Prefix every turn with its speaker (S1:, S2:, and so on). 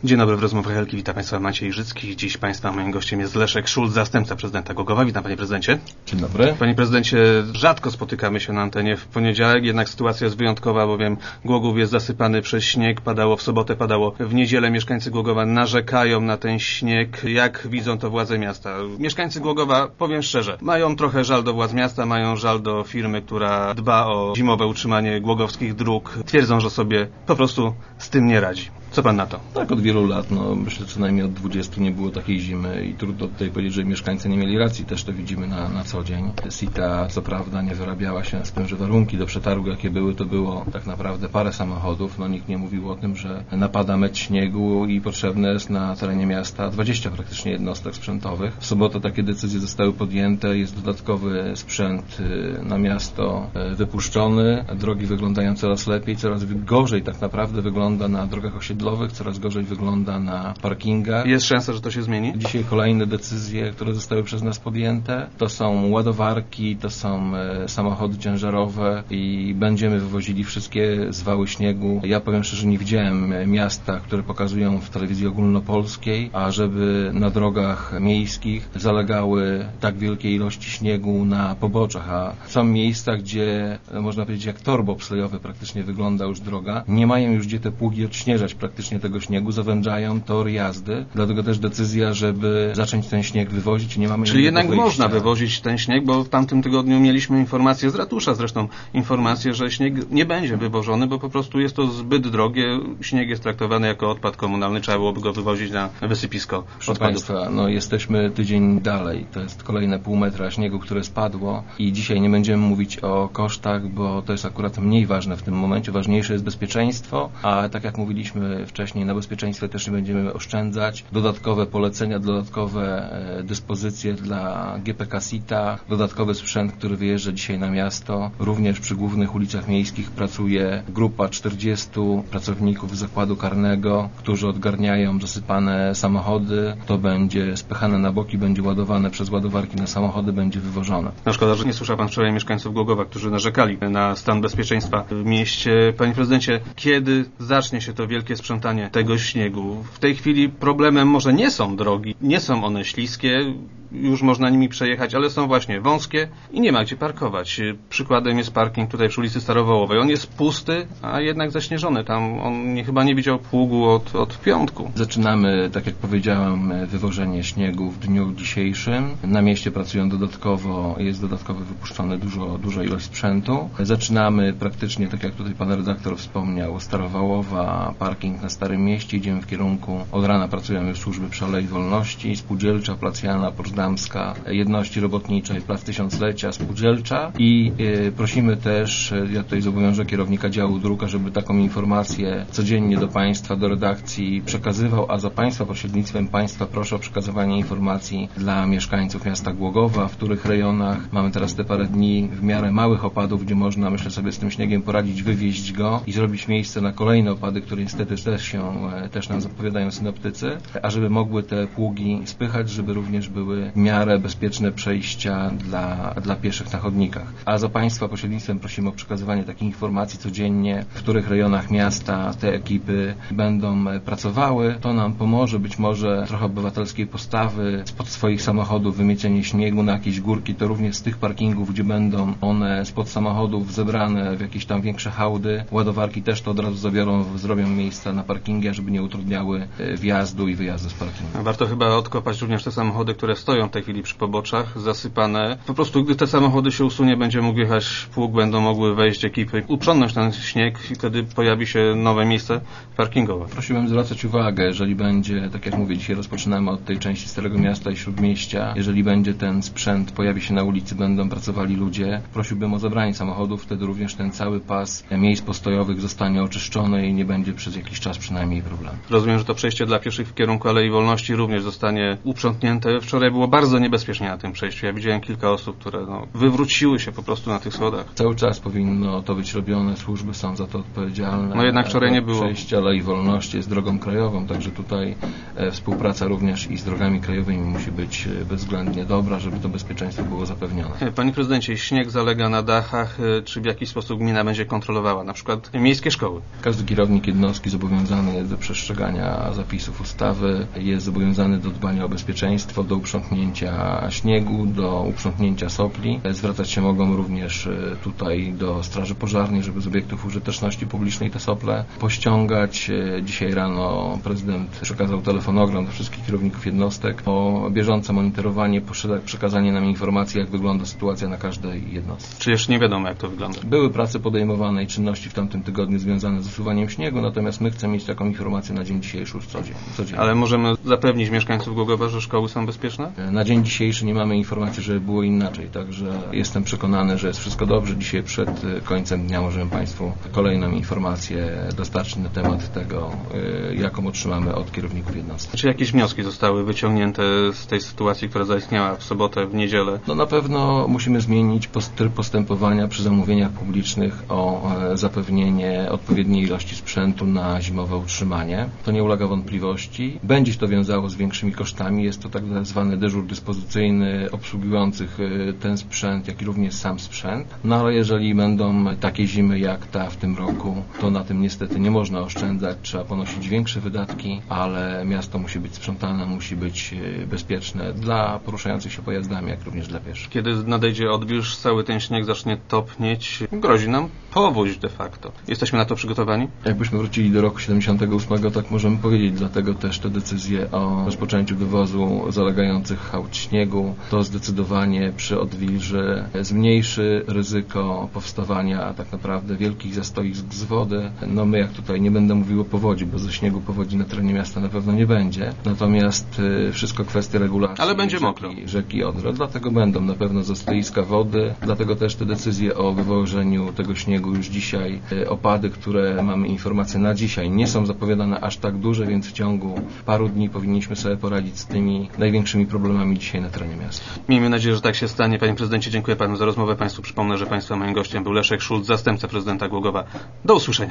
S1: Dzień dobry, w rozmowach Helki witam Państwa Maciej Życki. Dziś Państwa moim gościem jest Leszek Szulc, zastępca prezydenta Głogowa. Witam Panie Prezydencie.
S2: Dzień dobry.
S1: Panie Prezydencie, rzadko spotykamy się na antenie w poniedziałek, jednak sytuacja jest wyjątkowa, bowiem Głogów jest zasypany przez śnieg, padało w sobotę, padało w niedzielę. Mieszkańcy Głogowa narzekają na ten śnieg. Jak widzą to władze miasta? Mieszkańcy Głogowa, powiem szczerze, mają trochę żal do władz miasta, mają żal do firmy, która dba o zimowe utrzymanie głogowskich dróg. Twierdzą, że sobie po prostu z tym nie radzi. Co Pan na to?
S2: Tak, od wielu lat, myślę, że co najmniej od 20 nie było takiej zimy i trudno tutaj powiedzieć, że mieszkańcy nie mieli racji, też to widzimy na co dzień. SITA co prawda nie wyrabiała się z tym, że warunki do przetargu jakie były, to było tak naprawdę parę samochodów, nikt nie mówił o tym, że napada metr śniegu i potrzebne jest na terenie miasta 20 praktycznie jednostek sprzętowych. W sobotę takie decyzje zostały podjęte, jest dodatkowy sprzęt na miasto wypuszczony, drogi wyglądają coraz lepiej, coraz gorzej tak naprawdę wygląda na drogach osiedlowych, coraz gorzej wygląda na parkingach.
S1: Jest szansa, że to się zmieni?
S2: Dzisiaj kolejne decyzje, które zostały przez nas podjęte, to są ładowarki, to są samochody ciężarowe i będziemy wywozili wszystkie zwały śniegu. Ja powiem szczerze, nie widziałem miasta, które pokazują w telewizji ogólnopolskiej, a żeby na drogach miejskich zalegały tak wielkie ilości śniegu na poboczach, a są miejsca, gdzie można powiedzieć jak tor bobslejowy praktycznie wygląda już droga. Nie mają już gdzie te pługi odśnieżać praktycznie tego śniegu, zawężają tor jazdy, dlatego też decyzja, żeby zacząć ten śnieg wywozić, nie mamy.
S1: Czyli jednak
S2: wyjścia.
S1: Można wywozić ten śnieg, bo w tamtym tygodniu mieliśmy informację z ratusza, zresztą informację, że śnieg nie będzie wywożony, bo po prostu jest to zbyt drogie. Śnieg jest traktowany jako odpad komunalny, trzeba byłoby go wywozić na wysypisko
S2: Proszę Państwa, jesteśmy tydzień dalej, to jest kolejne pół metra śniegu, które spadło i dzisiaj nie będziemy mówić o kosztach, bo to jest akurat mniej ważne w tym momencie, ważniejsze jest bezpieczeństwo, a tak jak mówiliśmy wcześniej, na bezpieczeństwie też nie będziemy oszczędzać. Dodatkowe polecenia, dodatkowe dyspozycje dla GPK SITA, dodatkowy sprzęt, który wyjeżdża dzisiaj na miasto. Również przy głównych ulicach miejskich pracuje grupa 40 pracowników zakładu karnego, którzy odgarniają zasypane samochody. To będzie spychane na boki, będzie ładowane przez ładowarki na samochody, będzie wywożone.
S1: Szkoda, że nie słyszał Pan wczoraj mieszkańców Głogowa, którzy narzekali na stan bezpieczeństwa w mieście. Panie Prezydencie, kiedy zacznie się to wielkie sprzątanie tego śniegu? W tej chwili problemem może nie są drogi, nie są one śliskie, już można nimi przejechać, ale są właśnie wąskie i nie ma gdzie parkować. Przykładem jest parking tutaj przy ulicy Starowołowej. On jest pusty, a jednak zaśnieżony. Tam on chyba nie widział pługu od piątku.
S2: Zaczynamy, tak jak powiedziałem, wywożenie śniegu w dniu dzisiejszym. Na mieście pracują jest dodatkowo wypuszczone duża ilość sprzętu. Zaczynamy praktycznie, tak jak tutaj pan redaktor wspomniał, Starowołowa, parking na Starym Mieście. Idziemy w kierunku, od rana pracują już służby przy Alei Wolności, Spółdzielcza, Plac Jana, Poczdamska, Jedności Robotniczej, Plac Tysiąclecia, Spółdzielcza i prosimy też, ja tutaj zobowiążę kierownika działu dróg, żeby taką informację codziennie do Państwa, do redakcji przekazywał, a za Państwa pośrednictwem Państwa proszę o przekazywanie informacji dla mieszkańców miasta Głogowa, w których rejonach mamy teraz te parę dni w miarę małych opadów, gdzie można, myślę, sobie z tym śniegiem poradzić, wywieźć go i zrobić miejsce na kolejne opady, które niestety też nam zapowiadają synoptycy, a żeby mogły te pługi spychać, żeby również były w miarę bezpieczne przejścia dla pieszych na chodnikach. A za Państwa pośrednictwem prosimy o przekazywanie takich informacji codziennie, w których rejonach miasta te ekipy będą pracowały. To nam pomoże, być może trochę obywatelskiej postawy, spod swoich samochodów wymiecenie śniegu na jakieś górki, to również z tych parkingów, gdzie będą one spod samochodów zebrane w jakieś tam większe hałdy. Ładowarki też to od razu zrobią miejsca na parkingi, żeby nie utrudniały wjazdu i wyjazdu z parkingu.
S1: Warto chyba odkopać również te samochody, które stoją w tej chwili przy poboczach, zasypane. Po prostu, gdy te samochody się usunie, będzie mógł jechać pług, będą mogły wejść ekipy, uprzątnąć ten śnieg i wtedy pojawi się nowe miejsce parkingowe.
S2: Prosiłbym zwracać uwagę, jeżeli będzie, tak jak mówię, dzisiaj rozpoczynamy od tej części Starego Miasta i Śródmieścia, jeżeli będzie ten sprzęt, pojawi się na ulicy, będą pracowali ludzie, prosiłbym o zabranie samochodów, wtedy również ten cały pas miejsc postojowych zostanie oczyszczony i nie będzie przez jakiś czas przynajmniej problemu.
S1: Rozumiem, że to przejście dla pieszych w kierunku Alei Wolności również zostanie uprzątnięte. Wczoraj było bardzo niebezpiecznie na tym przejściu. Ja widziałem kilka osób, które wywróciły się po prostu na tych schodach.
S2: Cały czas powinno to być robione, służby są za to odpowiedzialne.
S1: No jednak wczoraj nie było.
S2: Przejście Alei Wolności jest drogą krajową, także tutaj współpraca również i z drogami krajowymi musi być bezwzględnie dobra, żeby to bezpieczeństwo było zapewnione.
S1: Panie prezydencie, śnieg zalega na dachach, czy w jakiś sposób gmina będzie kontrolowała, na przykład miejskie szkoły?
S2: Każdy kierownik jednostki zobowiązany jest do przestrzegania zapisów ustawy, jest zobowiązany do dbania o bezpieczeństwo, do uprzątnięcia śniegu, do uprzątnięcia sopli. Zwracać się mogą również tutaj do straży pożarnej, żeby z obiektów użyteczności publicznej te sople pościągać. Dzisiaj rano prezydent przekazał telefonogram do wszystkich kierowników jednostek o bieżące monitorowanie, przekazanie nam informacji, jak wygląda sytuacja na każdej jednostce.
S1: Czy jeszcze nie wiadomo, jak to wygląda?
S2: Były prace podejmowane i czynności w tamtym tygodniu związane z usuwaniem śniegu, natomiast my chcemy mieć taką informację na dzień dzisiejszy już codziennie.
S1: Ale możemy zapewnić mieszkańców Głogowa, że szkoły są bezpieczne?
S2: Na dzień dzisiejszy nie mamy informacji, że było inaczej, także jestem przekonany, że jest wszystko dobrze. Dzisiaj przed końcem dnia możemy Państwu kolejną informację dostarczyć na temat tego, jaką otrzymamy od kierowników jednostek.
S1: Czy jakieś wnioski zostały wyciągnięte z tej sytuacji, która zaistniała w sobotę, w niedzielę?
S2: Na pewno musimy zmienić tryb postępowania przy zamówieniach publicznych o zapewnienie odpowiedniej ilości sprzętu na zimowe utrzymanie. To nie ulega wątpliwości. Będzie się to wiązało z większymi kosztami. Jest to tak zwany dyżur dyspozycyjny obsługujących ten sprzęt, jak i również sam sprzęt. Ale jeżeli będą takie zimy jak ta w tym roku, to na tym niestety nie można oszczędzać. Trzeba ponosić większe wydatki, ale miasto musi być sprzątane, musi być bezpieczne dla poruszających się pojazdami, jak również dla pieszych.
S1: Kiedy nadejdzie odwilż, cały ten śnieg zacznie topnieć, grozi nam powódź de facto. Jesteśmy na to przygotowani?
S2: Jakbyśmy wrócili do roku 78, tak możemy powiedzieć, dlatego też te decyzje o rozpoczęciu wywozu zalegających hałd śniegu to zdecydowanie przy odwilży zmniejszy ryzyko powstawania tak naprawdę wielkich zastoisk z wody. My jak tutaj nie będę mówił o powodzi, bo ze śniegu powodzi na terenie miasta na pewno nie będzie. Natomiast wszystko kwestie regulacji.
S1: Ale będzie mokro.
S2: Rzeki Odra, dlatego będą na pewno zastoiska wody, dlatego też te decyzje o wywożeniu tego śniegu już dzisiaj, opady, które mamy informacje na dzisiaj, nie są zapowiadane aż tak duże, więc w ciągu paru dni powinniśmy sobie poradzić z tymi największymi problemami dzisiaj na terenie miasta.
S1: Miejmy nadzieję, że tak się stanie. Panie prezydencie, dziękuję Panu za rozmowę. Państwu przypomnę, że Państwa moim gościem był Leszek Szulc, zastępca prezydenta Głogowa. Do usłyszenia.